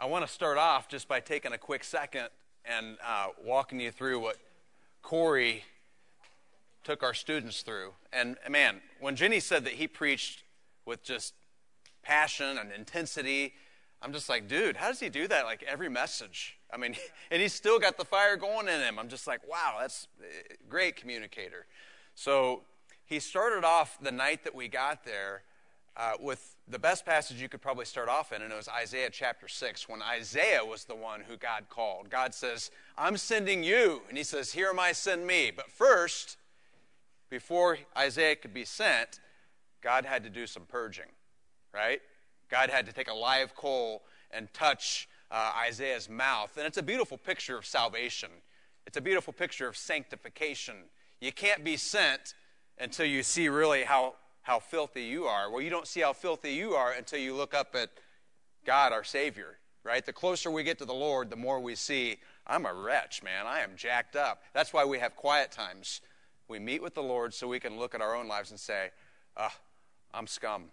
I want to start off just by taking a quick second and walking you through what Corey took our students through. And man, when Jenny said that he preached with just passion and intensity, I'm just like, dude, how does he do that like every message? I mean, and he's still got the fire going in him. I'm just like, wow, that's a great communicator. So he started off the night that we got there with the best passage you could probably start off in, and it was Isaiah chapter 6, when Isaiah was the one who God called. God says, I'm sending you. And he says, here am I, send me. But first, before Isaiah could be sent, God had to do some purging, right? God had to take a live coal and touch Isaiah's mouth. And it's a beautiful picture of salvation. It's a beautiful picture of sanctification. You can't be sent until you see really how filthy you are. Well, you don't see how filthy you are until you look up at God, our Savior, right? The closer we get to the Lord, the more we see, I'm a wretch, man. I am jacked up. That's why we have quiet times. We meet with the Lord so we can look at our own lives and say, I'm scum.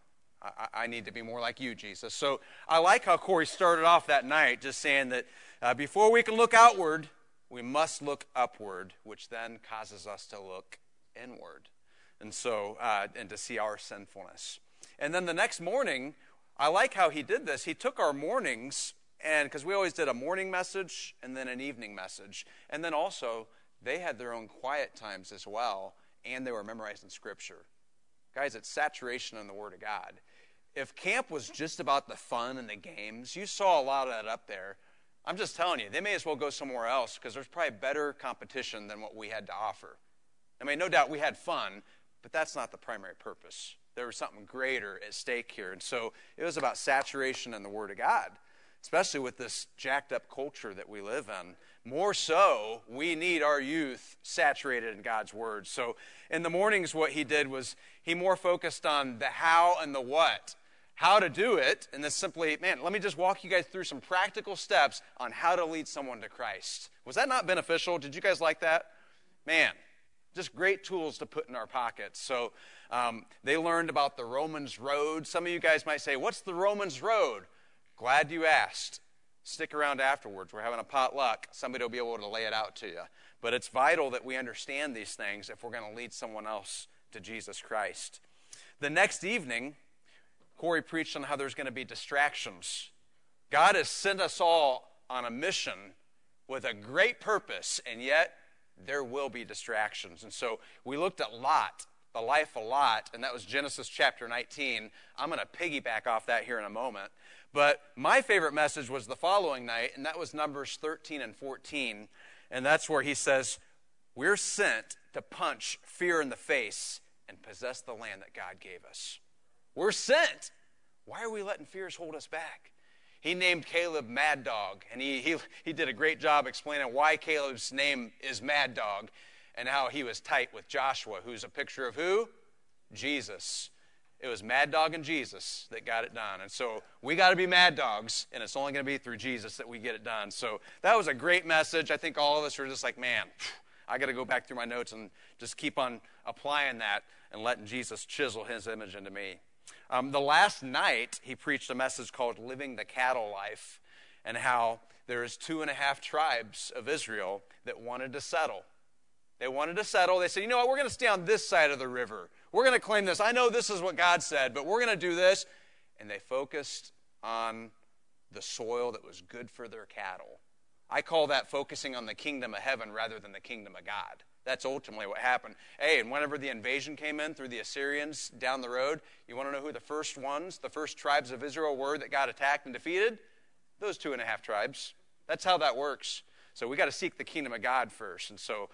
I need to be more like you, Jesus. So I like how Corey started off that night just saying that before we can look outward, we must look upward, which then causes us to look inward. And so, and to see our sinfulness. And then the next morning, I like how he did this. He took our mornings, and because we always did a morning message and then an evening message. And then also, they had their own quiet times as well, and they were memorizing Scripture. Guys, it's saturation in the Word of God. If camp was just about the fun and the games, you saw a lot of that up there. I'm just telling you, they may as well go somewhere else because there's probably better competition than what we had to offer. I mean, no doubt we had fun, but that's not the primary purpose. There was something greater at stake here. And so it was about saturation in the Word of God, especially with this jacked up culture that we live in. More so, we need our youth saturated in God's Word. So in the mornings, what he did was he more focused on the how and the what. How to do it, and then simply, man, let me just walk you guys through some practical steps on how to lead someone to Christ. Was that not beneficial? Did you guys like that? Man. Just great tools to put in our pockets. So they learned about the Romans Road. Some of you guys might say, what's the Romans Road? Glad you asked. Stick around afterwards. We're having a potluck. Somebody will be able to lay it out to you. But it's vital that we understand these things if we're going to lead someone else to Jesus Christ. The next evening, Corey preached on how there's going to be distractions. God has sent us all on a mission with a great purpose, and yet there will be distractions. And so we looked at Lot, the life of Lot, and that was Genesis chapter 19. I'm going to piggyback off that here in a moment. But my favorite message was the following night, and that was Numbers 13 and 14. And that's where he says, we're sent to punch fear in the face and possess the land that God gave us. We're sent. Why are we letting fears hold us back? He named Caleb Mad Dog, and he did a great job explaining why Caleb's name is Mad Dog and how he was tight with Joshua, who's a picture of who? Jesus. It was Mad Dog and Jesus that got it done. And so we got to be mad dogs, and it's only going to be through Jesus that we get it done. So that was a great message. I think all of us are just like, man, I got to go back through my notes and just keep on applying that and letting Jesus chisel his image into me. The last night, he preached a message called Living the Cattle Life, and how there's 2.5 tribes of Israel that wanted to settle. They wanted to settle. They said, you know what, we're going to stay on this side of the river. We're going to claim this. I know this is what God said, but we're going to do this. And they focused on the soil that was good for their cattle. I call that focusing on the kingdom of heaven rather than the kingdom of God. That's ultimately what happened. Hey, and whenever the invasion came in through the Assyrians down the road, you want to know who the first tribes of Israel were that got attacked and defeated? Those 2.5 tribes. That's how that works. So we got to seek the kingdom of God first. And so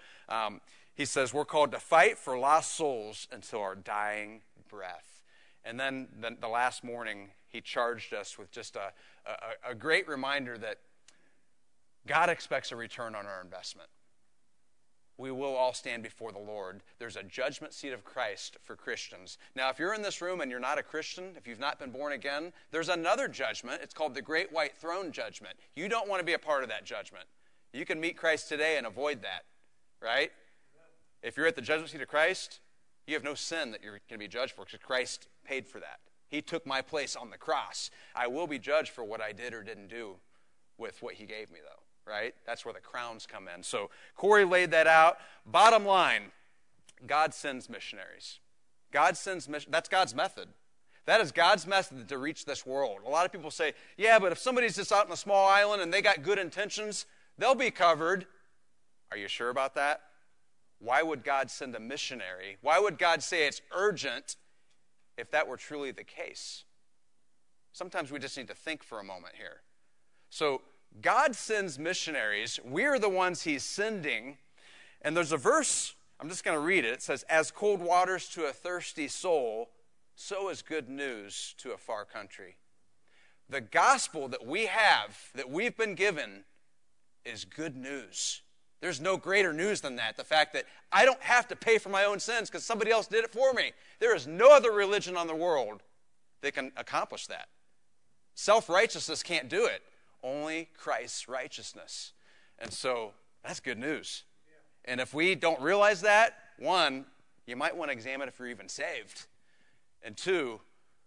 he says we're called to fight for lost souls until our dying breath. And then the last morning, he charged us with just a great reminder that God expects a return on our investment. We will all stand before the Lord. There's a judgment seat of Christ for Christians. Now, if you're in this room and you're not a Christian, if you've not been born again, there's another judgment. It's called the Great White Throne Judgment. You don't want to be a part of that judgment. You can meet Christ today and avoid that, right? If you're at the judgment seat of Christ, you have no sin that you're going to be judged for because Christ paid for that. He took my place on the cross. I will be judged for what I did or didn't do. with what he gave me, though, right? That's where the crowns come in. So Corey laid that out. Bottom line, God sends missionaries. God sends missionaries. That's God's method. That is God's method to reach this world. A lot of people say, yeah, but if somebody's just out on a small island and they got good intentions, they'll be covered. Are you sure about that? Why would God send a missionary? Why would God say it's urgent if that were truly the case? Sometimes we just need to think for a moment here. So God sends missionaries. We're the ones he's sending. And there's a verse, I'm just going to read it. It says, as cold waters to a thirsty soul, so is good news to a far country. The gospel that we have, that we've been given, is good news. There's no greater news than that. The fact that I don't have to pay for my own sins because somebody else did it for me. There is no other religion on the world that can accomplish that. Self-righteousness can't do it. Only Christ's righteousness. And so that's good news. And if we don't realize that, one, you might want to examine if you're even saved. And two,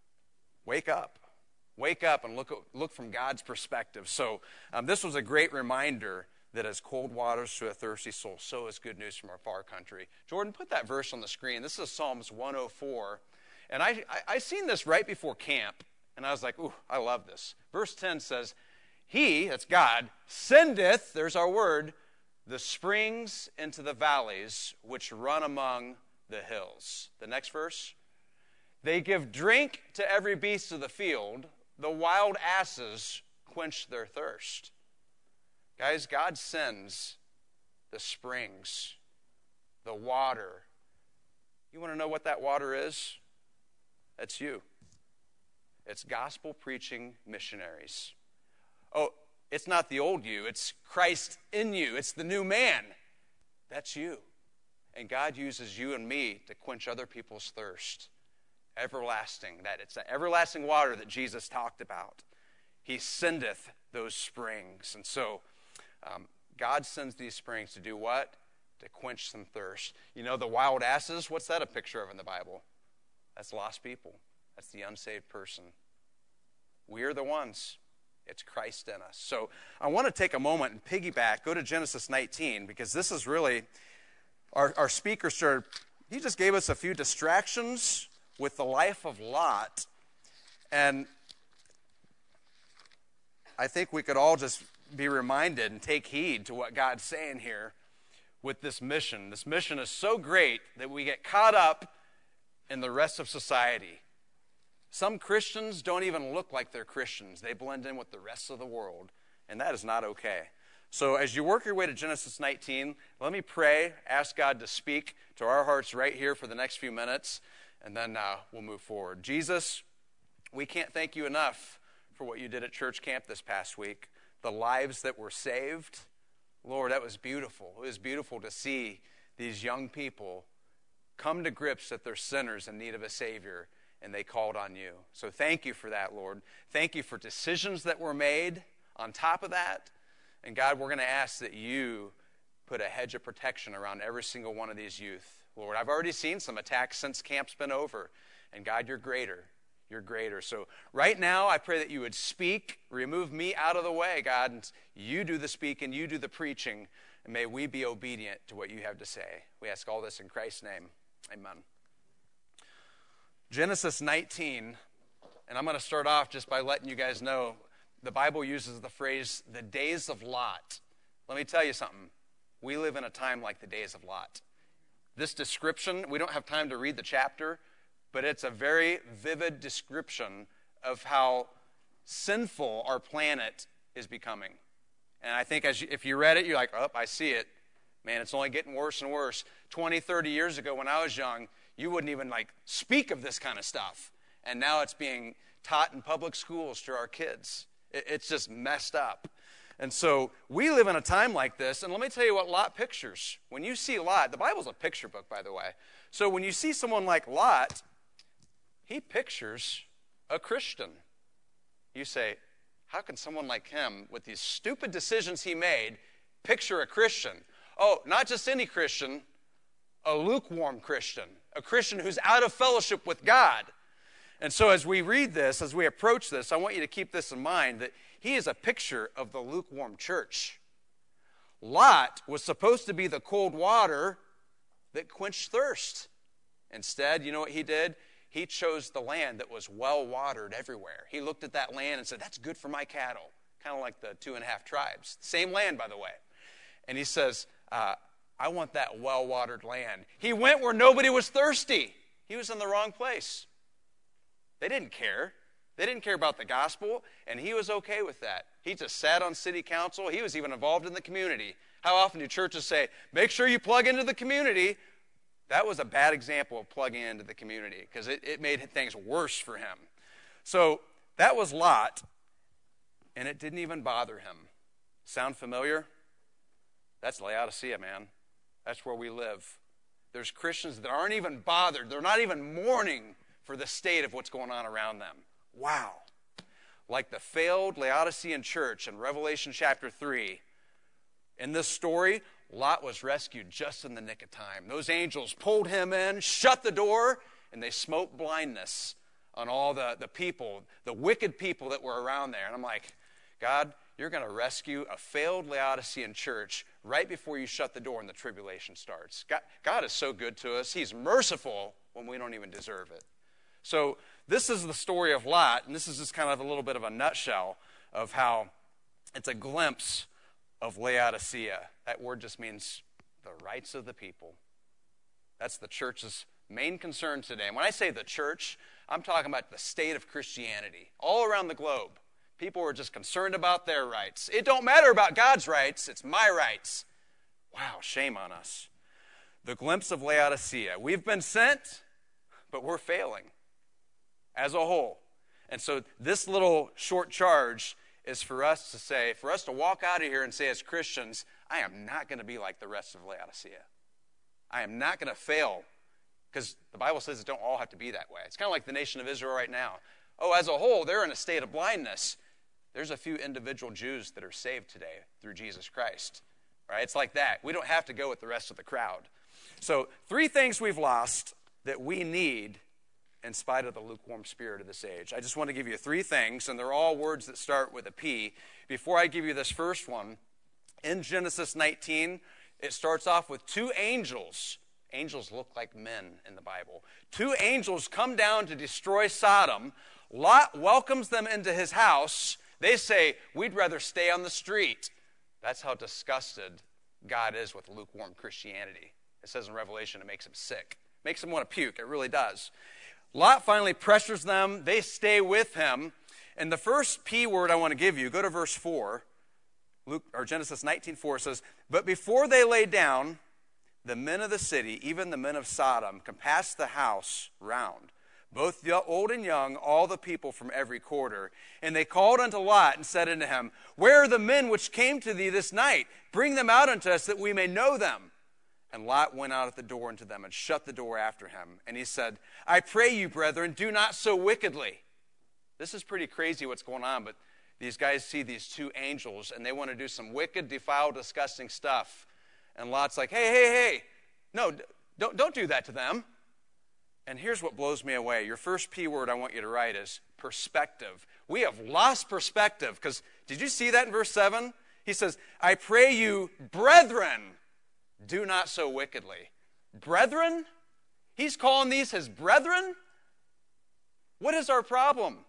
wake up. Wake up and look from God's perspective. So this was a great reminder that as cold waters to a thirsty soul, so is good news from our far country. Jordan, put that verse on the screen. This is Psalms 104. And I seen this right before camp, and I was like, ooh, I love this. Verse 10 says, he, that's God, sendeth, there's our word, the springs into the valleys which run among the hills. The next verse. They give drink to every beast of the field. The wild asses quench their thirst. Guys, God sends the springs, the water. You want to know what that water is? That's you. It's gospel-preaching missionaries. Oh, it's not the old you. It's Christ in you. It's the new man. That's you. And God uses you and me to quench other people's thirst. Everlasting. That it's the everlasting water that Jesus talked about. He sendeth those springs. And so God sends these springs to do what? To quench some thirst. You know, the wild asses, what's that a picture of in the Bible? That's lost people. That's the unsaved person. We're the ones. It's Christ in us. So I want to take a moment and piggyback, go to Genesis 19, because this is really, our speaker started, he just gave us a few distractions with the life of Lot. And I think we could all just be reminded and take heed to what God's saying here with this mission. This mission is so great that we get caught up in the rest of society. Some Christians don't even look like they're Christians. They blend in with the rest of the world, and that is not okay. So as you work your way to Genesis 19, let me pray, ask God to speak to our hearts right here for the next few minutes, and then we'll move forward. Jesus, we can't thank you enough for what you did at church camp this past week. The lives that were saved, Lord, that was beautiful. It was beautiful to see these young people come to grips that they're sinners in need of a Savior, and they called on you. So thank you for that, Lord. Thank you for decisions that were made on top of that. And God, we're going to ask that you put a hedge of protection around every single one of these youth. Lord, I've already seen some attacks since camp's been over. And God, you're greater. You're greater. So right now, I pray that you would speak, remove me out of the way, God, and you do the speaking, you do the preaching, and may we be obedient to what you have to say. We ask all this in Christ's name. Amen. Genesis 19, and I'm going to start off just by letting you guys know, the Bible uses the phrase, the days of Lot. Let me tell you something. We live in a time like the days of Lot. This description, we don't have time to read the chapter, but it's a very vivid description of how sinful our planet is becoming. And I think if you read it, you're like, oh, I see it. Man, it's only getting worse and worse. 20, 30 years ago when I was young, you wouldn't even speak of this kind of stuff. And now it's being taught in public schools to our kids. It's just messed up. And so we live in a time like this, and let me tell you what Lot pictures. When you see Lot, the Bible's a picture book, by the way. So when you see someone like Lot, he pictures a Christian. You say, how can someone like him, with these stupid decisions he made, picture a Christian? Oh, not just any Christian, a lukewarm Christian, a Christian who's out of fellowship with God. And so as we read this, as we approach this, I want you to keep this in mind, that he is a picture of the lukewarm church. Lot was supposed to be the cold water that quenched thirst. Instead, you know what he did? He chose the land that was well-watered everywhere. He looked at that land and said, that's good for my cattle. Kind of like the 2.5 tribes. Same land, by the way. And he says, I want that well-watered land. He went where nobody was thirsty. He was in the wrong place. They didn't care. They didn't care about the gospel, and he was okay with that. He just sat on city council. He was even involved in the community. How often do churches say, make sure you plug into the community? That was a bad example of plugging into the community because it made things worse for him. So that was Lot, and it didn't even bother him. Sound familiar? That's Laodicea, man. That's where we live. There's Christians that aren't even bothered. They're not even mourning for the state of what's going on around them. Wow. Like the failed Laodicean church in Revelation chapter 3. In this story, Lot was rescued just in the nick of time. Those angels pulled him in, shut the door, and they smote blindness on all the people, the wicked people that were around there. And I'm like, God, you're going to rescue a failed Laodicean church right before you shut the door and the tribulation starts. God is so good to us. He's merciful when we don't even deserve it. So this is the story of Lot, and this is just kind of a little bit of a nutshell of how it's a glimpse of Laodicea. That word just means the rights of the people. That's the church's main concern today. And when I say the church, I'm talking about the state of Christianity all around the globe. People are just concerned about their rights. It don't matter about God's rights. It's my rights. Wow, shame on us. The glimpse of Laodicea. We've been sent, but we're failing as a whole. And so this little short charge is for us to say, for us to walk out of here and say as Christians, I am not going to be like the rest of Laodicea. I am not going to fail, because the Bible says it don't all have to be that way. It's kind of like the nation of Israel right now. Oh, as a whole, they're in a state of blindness. There's a few individual Jews that are saved today through Jesus Christ. Right? It's like that. We don't have to go with the rest of the crowd. So 3 things we've lost that we need in spite of the lukewarm spirit of this age. I just want to give you 3 things, and they're all words that start with a P. Before I give you this first one, in Genesis 19, it starts off with 2 angels. Angels look like men in the Bible. 2 angels come down to destroy Sodom. Lot welcomes them into his house. They say, we'd rather stay on the street. That's how disgusted God is with lukewarm Christianity. It says in Revelation it makes him sick. Makes him want to puke. It really does. Lot finally pressures them. They stay with him. And the first P word I want to give you, go to verse 4. Genesis 19:4 says, but before they lay down, the men of the city, even the men of Sodom, compassed the house round, both the old and young, all the people from every quarter. And they called unto Lot and said unto him, where are the men which came to thee this night? Bring them out unto us, that we may know them. And Lot went out at the door unto them and shut the door after him. And he said, I pray you, brethren, do not so wickedly. This is pretty crazy what's going on, but these guys see these 2 angels, and they want to do some wicked, defiled, disgusting stuff. And Lot's like, hey, no, don't do that to them. And here's what blows me away. Your first P word I want you to write is perspective. We have lost perspective, because did you see that in verse 7? He says, I pray you, brethren, do not so wickedly. Brethren? He's calling these his brethren? What is our problem?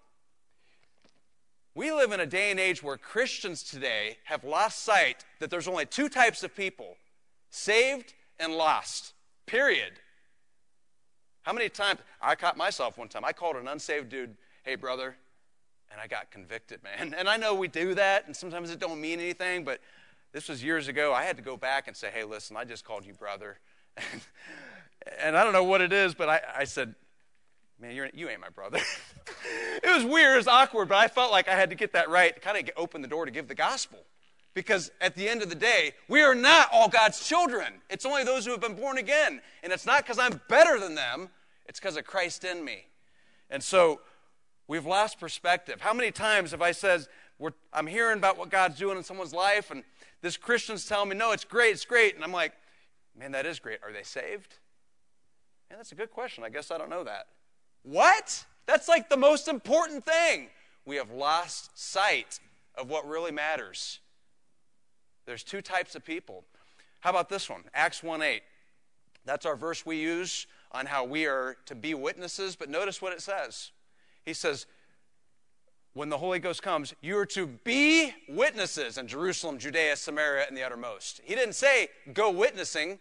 We live in a day and age where Christians today have lost sight that there's only 2 types of people, saved and lost, period. How many times, I caught myself one time, I called an unsaved dude, hey brother, and I got convicted, man. And I know we do that, and sometimes it don't mean anything, but this was years ago. I had to go back and say, hey, listen, I just called you brother. And I don't know what it is, but I said, man, you ain't my brother. It was weird, it was awkward, but I felt like I had to get that right to kind of open the door to give the gospel. Because at the end of the day, we are not all God's children. It's only those who have been born again. And it's not because I'm better than them. It's because of Christ in me. And so we've lost perspective. How many times have I said, I'm hearing about what God's doing in someone's life, and this Christian's telling me, no, it's great. And I'm like, man, that is great. Are they saved? Man, that's a good question. I guess I don't know that. What? That's like the most important thing. We have lost sight of what really matters. There's two types of people. How about this one? Acts 1:8. That's our verse we use on how we are to be witnesses, but notice what it says. He says, when the Holy Ghost comes, you are to be witnesses in Jerusalem, Judea, Samaria, and the uttermost. He didn't say, go witnessing.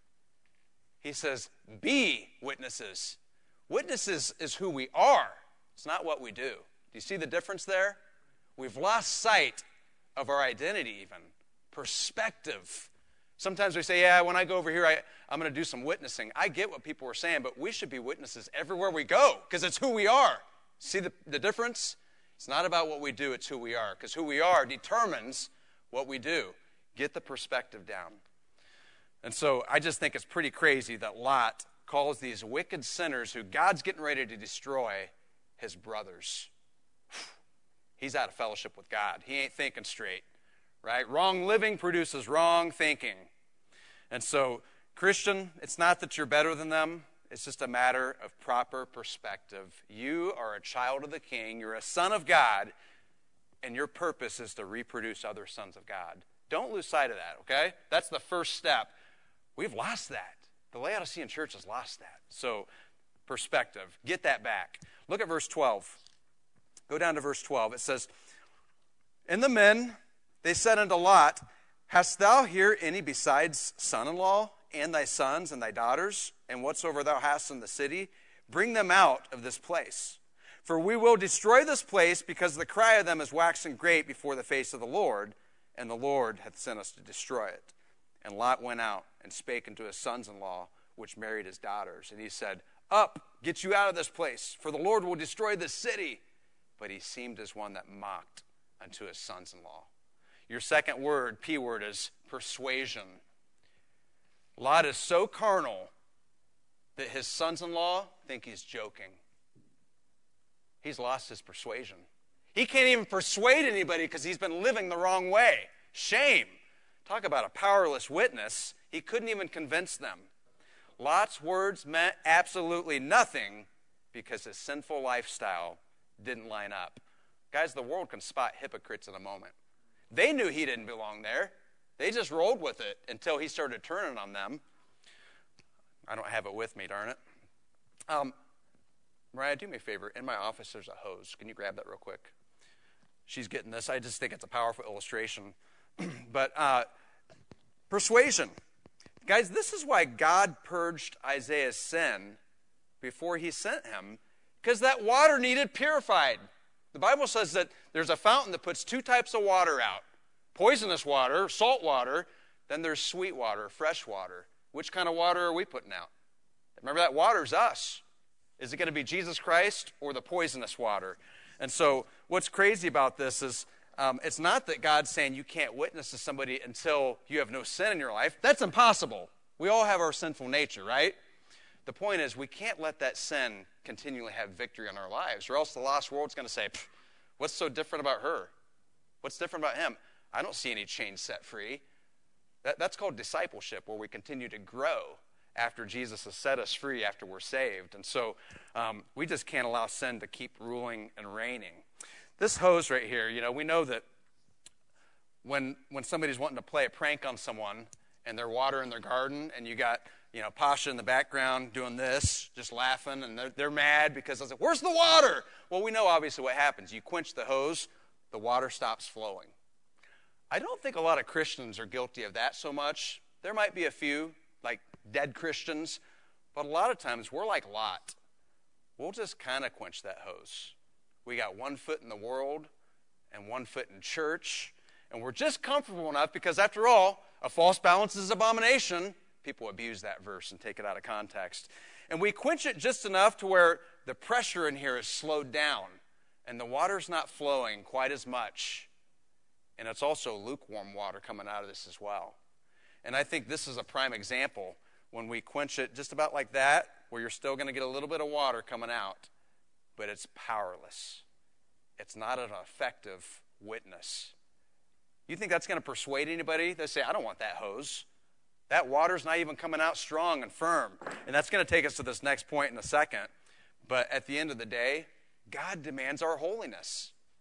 He says, be witnesses. Witnesses is who we are. It's not what we do. Do you see the difference there? We've lost sight of our identity even. Perspective. Sometimes we say, yeah, when I go over here, I'm going to do some witnessing. I get what people are saying, but we should be witnesses everywhere we go because it's who we are. See the difference? It's not about what we do, it's who we are, because who we are determines what we do. Get the perspective down. And so I just think it's pretty crazy that Lot calls these wicked sinners who God's getting ready to destroy his brothers. He's out of fellowship with God. He ain't thinking straight, right? Wrong living produces wrong thinking. And so, Christian, it's not that you're better than them. It's just a matter of proper perspective. You are a child of the King. You're a son of God. And your purpose is to reproduce other sons of God. Don't lose sight of that, okay? That's the first step. We've lost that. The Laodicean church has lost that. So, perspective. Get that back. Look at verse 12. Go down to verse 12. It says, and the men, they said unto Lot, hast thou here any besides son-in-law, and thy sons and thy daughters, and whatsoever thou hast in the city? Bring them out of this place. For we will destroy this place, because the cry of them is waxing great before the face of the Lord, and the Lord hath sent us to destroy it. And Lot went out and spake unto his sons-in-law, which married his daughters. And he said, up, get you out of this place, for the Lord will destroy this city. But he seemed as one that mocked unto his sons-in-law. Your second word, P word, is persuasion. Lot is so carnal that his sons-in-law think he's joking. He's lost his persuasion. He can't even persuade anybody because he's been living the wrong way. Shame. Talk about a powerless witness. He couldn't even convince them. Lot's words meant absolutely nothing because his sinful lifestyle didn't line up. Guys, the world can spot hypocrites in a moment. They knew he didn't belong there. They just rolled with it until he started turning on them. I don't have it with me, darn it. Mariah, do me a favor. In my office, there's a hose. Can you grab that real quick? She's getting this. I just think it's a powerful illustration. But persuasion. Guys, this is why God purged Isaiah's sin before he sent him, because that water needed purified. The Bible says that there's a fountain that puts two types of water out. Poisonous water, salt water, then there's sweet water, fresh water. Which kind of water are we putting out? Remember, that water's us. Is it going to be Jesus Christ or the poisonous water? And so what's crazy about this is it's not that God's saying you can't witness to somebody until you have no sin in your life. That's impossible. We all have our sinful nature, right? The point is we can't let that sin continually have victory in our lives, or else the lost world's going to say, what's so different about her? What's different about him? I don't see any chains set free. That's called discipleship, where we continue to grow after Jesus has set us free, after we're saved. And so we just can't allow sin to keep ruling and reigning. This hose right here, we know that when somebody's wanting to play a prank on someone and they're watering their garden, and you got, Pasha in the background doing this, just laughing, and they're mad because I was like, where's the water? Well, we know obviously what happens. You quench the hose, the water stops flowing. I don't think a lot of Christians are guilty of that so much. There might be a few, like dead Christians, but a lot of times we're like Lot. We'll just kind of quench that hose. We got 1 foot in the world and 1 foot in church, and we're just comfortable enough because, after all, a false balance is abomination. People abuse that verse and take it out of context. And we quench it just enough to where the pressure in here is slowed down and the water's not flowing quite as much. And it's also lukewarm water coming out of this as well. And I think this is a prime example when we quench it just about like that, where you're still going to get a little bit of water coming out, but it's powerless. It's not an effective witness. You think that's going to persuade anybody? They say, I don't want that hose. That water's not even coming out strong and firm. And that's going to take us to this next point in a second. But at the end of the day, God demands our holiness.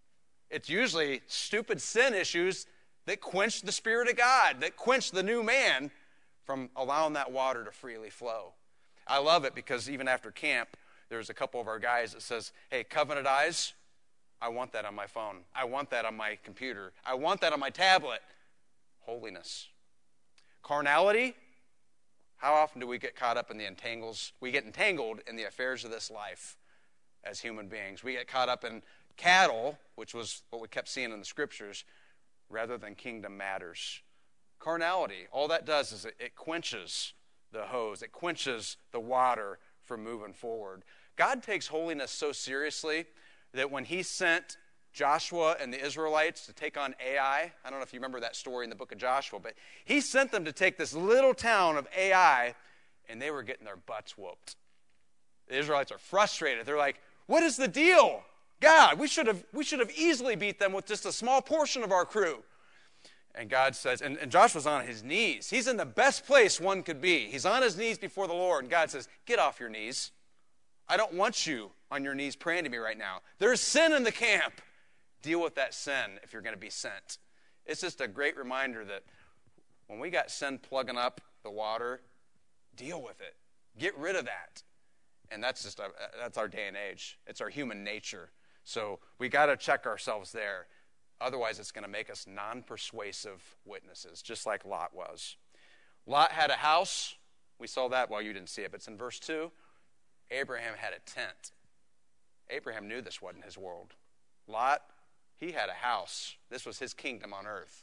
It's usually stupid sin issues that quench the Spirit of God, that quench the new man from allowing that water to freely flow. I love it because even after camp, there's a couple of our guys that says, hey, covenant eyes, I want that on my phone. I want that on my computer. I want that on my tablet. Holiness. Carnality, how often do we get caught up in the entangles? We get entangled in the affairs of this life as human beings. We get caught up in cattle, which was what we kept seeing in the scriptures, rather than kingdom matters. Carnality, all that does is it quenches the hose. It quenches the water from moving forward. God takes holiness so seriously that when he sent Joshua and the Israelites to take on Ai, I don't know if you remember that story in the book of Joshua, but he sent them to take this little town of Ai, and they were getting their butts whooped. The Israelites are frustrated. They're like, what is the deal? God, we should have easily beat them with just a small portion of our crew. And God says, and Joshua's on his knees. He's in the best place one could be. He's on his knees before the Lord. And God says, get off your knees. I don't want you on your knees praying to me right now. There's sin in the camp. Deal with that sin if you're going to be sent. It's just a great reminder that when we got sin plugging up the water, deal with it. Get rid of that. And that's our day and age. It's our human nature. So we got to check ourselves there. Otherwise, it's going to make us non-persuasive witnesses, just like Lot was. Lot had a house. We saw that. Well, you didn't see it, but it's in verse 2. Abraham had a tent. Abraham knew this wasn't his world. Lot, he had a house. This was his kingdom on earth.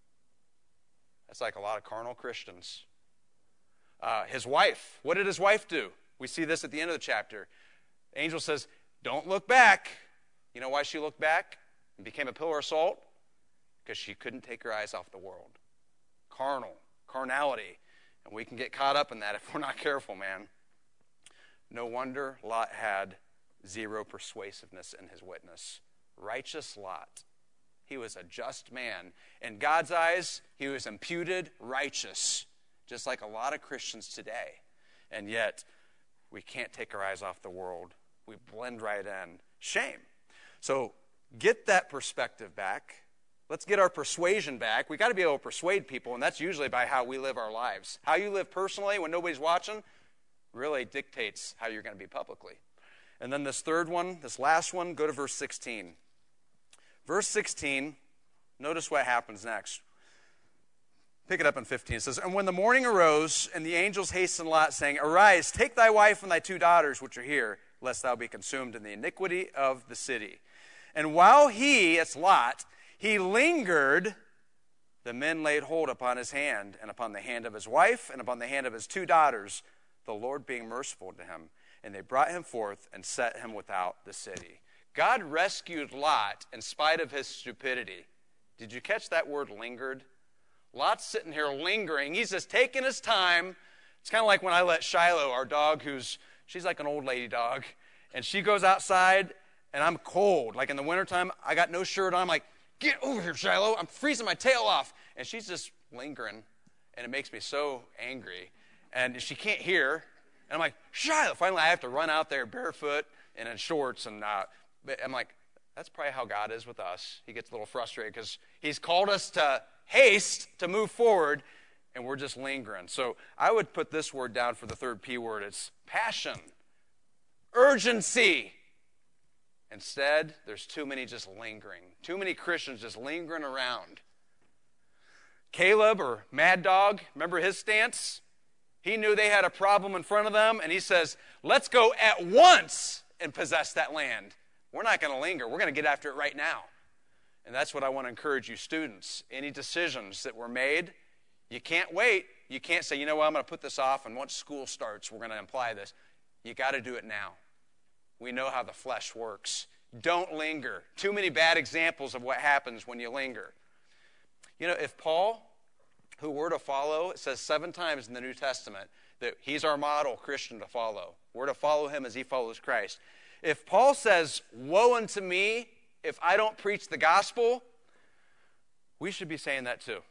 That's like a lot of carnal Christians. His wife, what did his wife do? We see this at the end of the chapter. The angel says, don't look back. You know why she looked back and became a pillar of salt? Because she couldn't take her eyes off the world. Carnality. And we can get caught up in that if we're not careful, man. No wonder Lot had zero persuasiveness in his witness. Righteous Lot. He was a just man. In God's eyes, he was imputed righteous, just like a lot of Christians today. And yet, we can't take our eyes off the world. We blend right in. Shame. So, get that perspective back. Let's get our persuasion back. We've got to be able to persuade people, and that's usually by how we live our lives. How you live personally when nobody's watching really dictates how you're going to be publicly. And then this third one, this last one, go to verse 16. Verse 16, notice what happens next. Pick it up in 15. It says, and when the morning arose, and the angels hastened Lot, saying, arise, take thy wife and thy 2 daughters, which are here, lest thou be consumed in the iniquity of the city. And while he, it's Lot, he lingered, the men laid hold upon his hand, and upon the hand of his wife, and upon the hand of his 2 daughters, the Lord being merciful to him. And they brought him forth and set him without the city. God rescued Lot in spite of his stupidity. Did you catch that word, lingered? Lot's sitting here lingering. He's just taking his time. It's kind of like when I let Shiloh, our dog, she's like an old lady dog, and she goes outside, and I'm cold. Like in the wintertime, I got no shirt on. I'm like, get over here, Shiloh. I'm freezing my tail off. And she's just lingering, and it makes me so angry. And she can't hear. And I'm like, Shiloh. Finally, I have to run out there barefoot and in shorts. And I'm like, that's probably how God is with us. He gets a little frustrated because he's called us to haste, to move forward, and we're just lingering. So I would put this word down for the third P word. It's passion, urgency. Instead, there's too many just lingering. Too many Christians just lingering around. Caleb, or Mad Dog, remember his stance? He knew they had a problem in front of them, and he says, let's go at once and possess that land. We're not going to linger. We're going to get after it right now. And that's what I want to encourage you students. Any decisions that were made, you can't wait. You can't say, you know what, I'm going to put this off, and once school starts, we're going to apply this. You got to do it now. We know how the flesh works. Don't linger. Too many bad examples of what happens when you linger. You know, if Paul, who we're to follow, it says 7 times in the New Testament that he's our model Christian to follow. We're to follow him as he follows Christ. If Paul says, woe unto me if I don't preach the gospel, we should be saying that too.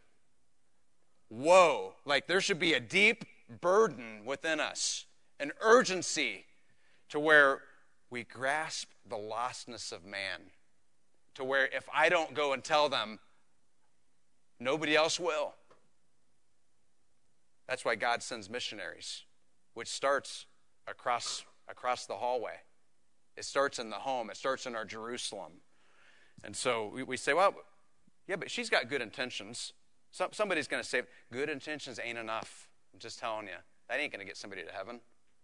Woe. Like there should be a deep burden within us, an urgency to where we grasp the lostness of man. to where if I don't go and tell them, nobody else will. That's why God sends missionaries, which starts across the hallway. It starts in the home. It starts in our Jerusalem. And so we say, well, yeah, but she's got good intentions. Somebody's going to say, good intentions ain't enough. I'm just telling you, that ain't going to get somebody to heaven.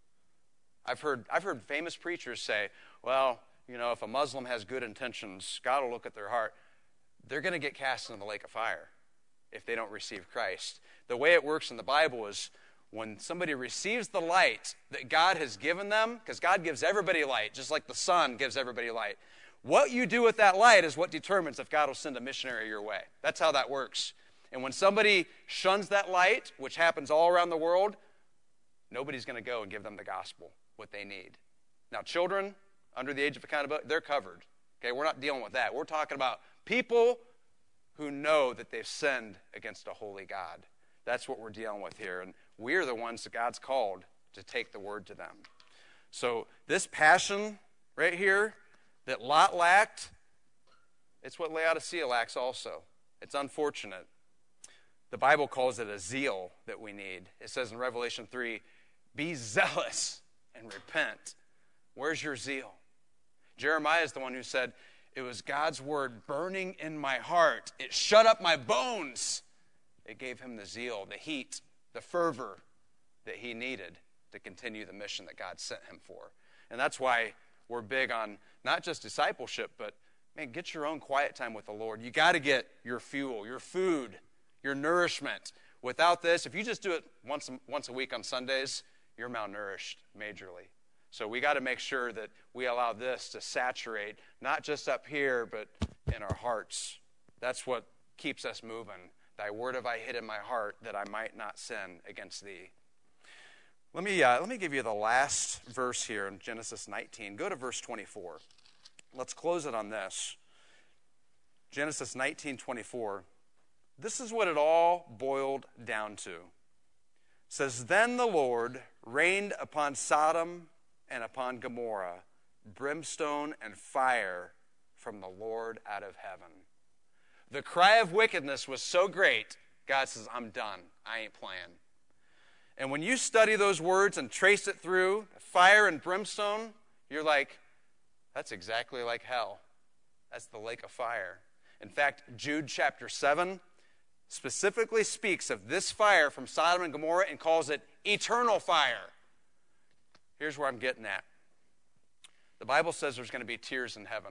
I've heard famous preachers say, well, if a Muslim has good intentions, God will look at their heart. They're going to get cast into the lake of fire if they don't receive Christ. The way it works in the Bible is when somebody receives the light that God has given them, because God gives everybody light, just like the sun gives everybody light. What you do with that light is what determines if God will send a missionary your way. That's how that works. And when somebody shuns that light, which happens all around the world, nobody's going to go and give them the gospel, what they need. Now, children under the age of accountability, they're covered. Okay, we're not dealing with that. We're talking about people who know that they've sinned against a holy God. That's what we're dealing with here. And we're the ones that God's called to take the word to them. So this passion right here that Lot lacked, it's what Laodicea lacks also. It's unfortunate. The Bible calls it a zeal that we need. It says in Revelation 3, be zealous and repent. Where's your zeal? Jeremiah is the one who said, it was God's word burning in my heart. It shut up my bones. It gave him the zeal, the heat, the fervor that he needed to continue the mission that God sent him for. And that's why we're big on not just discipleship, but, man, get your own quiet time with the Lord. You got to get your fuel, your food, your nourishment. Without this, if you just do it once a week on Sundays, you're malnourished majorly. So we got to make sure that we allow this to saturate, not just up here, but in our hearts. That's what keeps us moving. Thy word have I hid in my heart that I might not sin against thee. Let me give you the last verse here in Genesis 19. Go to verse 24. Let's close it on this. Genesis 19:24. This is what it all boiled down to. It says, then the Lord rained upon Sodom and upon Gomorrah brimstone and fire from the Lord out of heaven. The cry of wickedness was so great, God says, I'm done. I ain't playing. And when you study those words and trace it through, fire and brimstone, you're like, that's exactly like hell. That's the lake of fire. In fact, Jude chapter 7 specifically speaks of this fire from Sodom and Gomorrah and calls it eternal fire. Here's where I'm getting at. The Bible says there's going to be tears in heaven.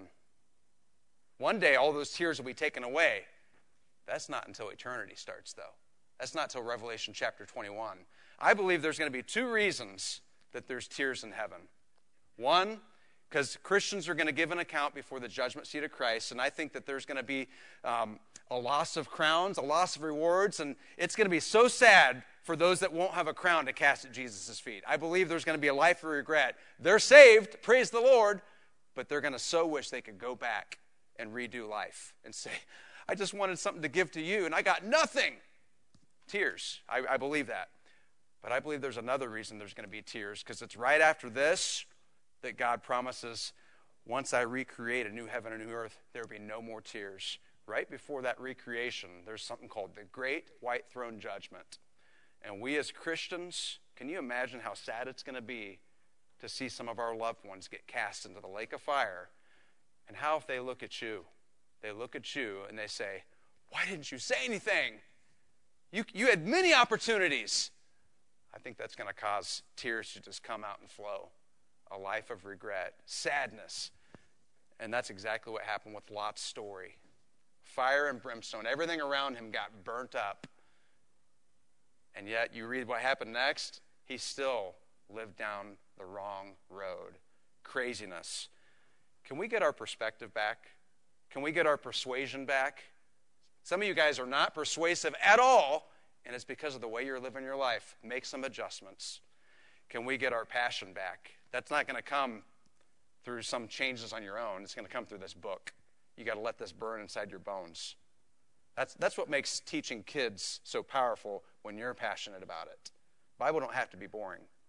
One day, all those tears will be taken away. That's not until eternity starts, though. That's not until Revelation chapter 21. I believe there's going to be two reasons that there's tears in heaven. One, because Christians are going to give an account before the judgment seat of Christ, and I think that there's going to be a loss of crowns, a loss of rewards, and it's going to be so sad for those that won't have a crown to cast at Jesus' feet. I believe there's going to be a life of regret. They're saved, praise the Lord, but they're going to so wish they could go back and redo life and say, I just wanted something to give to you, and I got nothing. Tears. I believe that. But I believe there's another reason there's going to be tears, because it's right after this that God promises, once I recreate a new heaven and a new earth, there will be no more tears. Right before that recreation, there's something called the Great White Throne Judgment. And we as Christians, can you imagine how sad it's going to be to see some of our loved ones get cast into the lake of fire? And how if they look at you? They look at you and they say, why didn't you say anything? You had many opportunities. I think that's going to cause tears to just come out and flow. A life of regret, sadness. And that's exactly what happened with Lot's story. Fire and brimstone. Everything around him got burnt up. And yet, you read what happened next, he still lived down the wrong road. Craziness. Can we get our perspective back? Can we get our persuasion back? Some of you guys are not persuasive at all, and it's because of the way you're living your life. Make some adjustments. Can we get our passion back? That's not going to come through some changes on your own. It's going to come through this book. You got to let this burn inside your bones. That's what makes teaching kids so powerful when you're passionate about it. The Bible don't have to be boring.